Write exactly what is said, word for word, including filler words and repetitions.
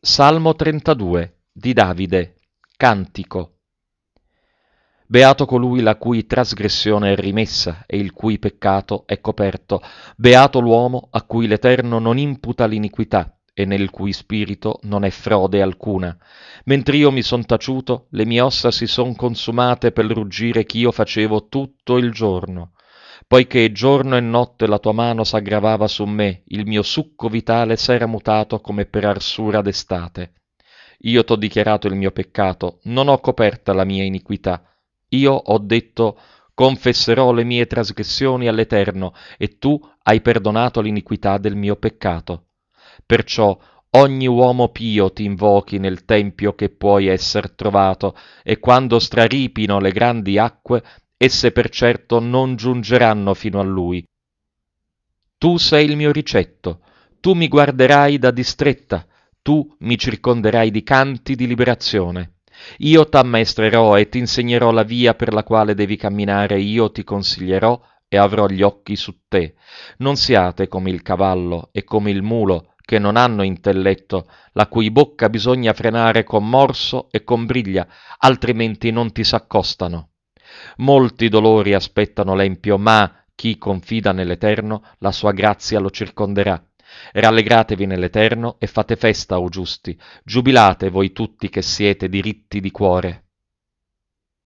Salmo trentadue di Davide, cantico. Beato colui la cui trasgressione è rimessa e il cui peccato è coperto. Beato l'uomo a cui l'Eterno non imputa l'iniquità e nel cui spirito non è frode alcuna. Mentre io mi son taciuto, le mie ossa si son consumate per ruggire ch'io facevo tutto il giorno. Poiché giorno e notte la tua mano s'aggravava su me, il mio succo vitale s'era mutato come per arsura d'estate. Io t'ho dichiarato il mio peccato, non ho coperta la mia iniquità. Io ho detto, confesserò le mie trasgressioni all'Eterno, e tu hai perdonato l'iniquità del mio peccato. Perciò ogni uomo pio ti invochi nel tempio che puoi esser trovato, e quando straripino le grandi acque, esse per certo non giungeranno fino a lui. Tu sei il mio ricetto, tu mi guarderai da distretta, tu mi circonderai di canti di liberazione. Io t'ammaestrerò e ti insegnerò la via per la quale devi camminare, io ti consiglierò e avrò gli occhi su te. Non siate come il cavallo e come il mulo, che non hanno intelletto, la cui bocca bisogna frenare con morso e con briglia, altrimenti non ti s'accostano. Molti dolori aspettano l'empio, ma chi confida nell'Eterno, la sua grazia lo circonderà. Rallegratevi nell'Eterno e fate festa, o giusti, giubilate voi tutti che siete diritti di cuore.